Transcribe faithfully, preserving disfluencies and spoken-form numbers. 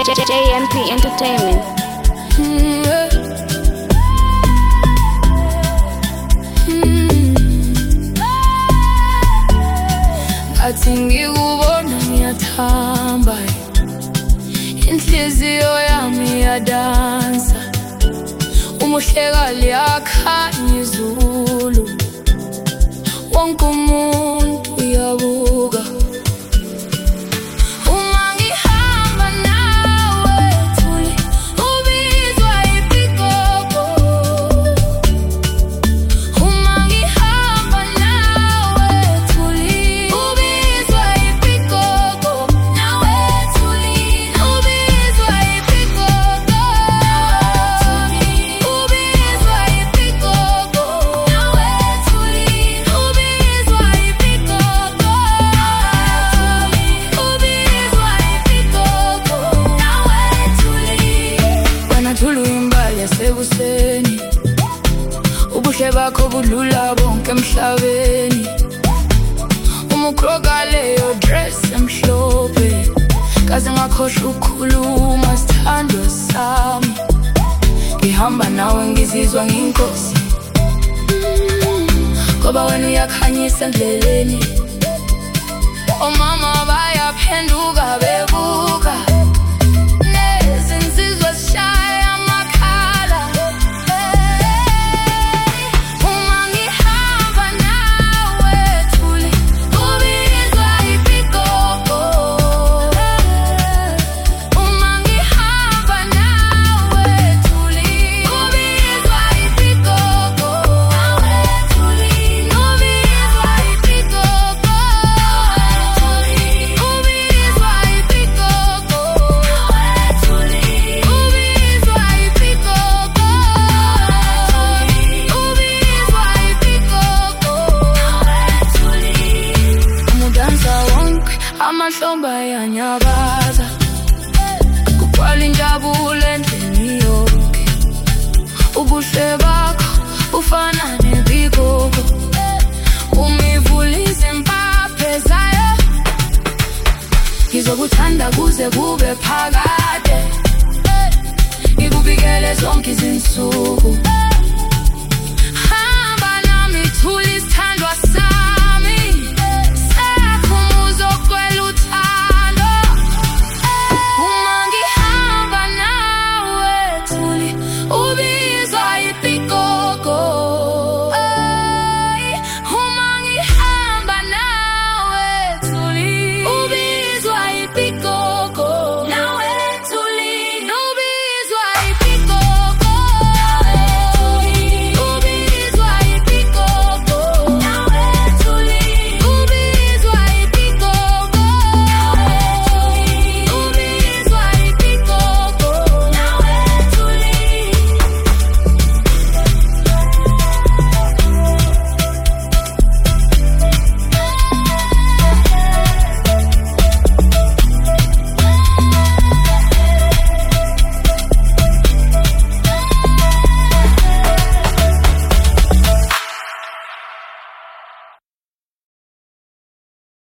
J M P Entertainment. Mm, yeah. Mm. Athi ngikubona ngiyathamba, inhliziyo yami yadansa, umuhleka liyakhanya izulu, wonke umuntu uyabuka. Sebuseni ubuhle bakho budlula bonke emhlabeni, umukroka leyo dress emhlophe, kaze ngakhohlwa ukukhuluma sithandwa sami, ngihamba nawe ngizizwa ngiyinkosi, ngoba wena uyakhanyisa endleleni, omama bayaphenduka bebuka, nezinsizwa zishaya amahlombe ayanyakaza, kugcwala injabulo endlini yonke, ubuhle bakho bufana nebikoko, umivula izimpaphe zayo, ngizokuthanda kuze kube phakade, ngikubikele zonke izinsuku.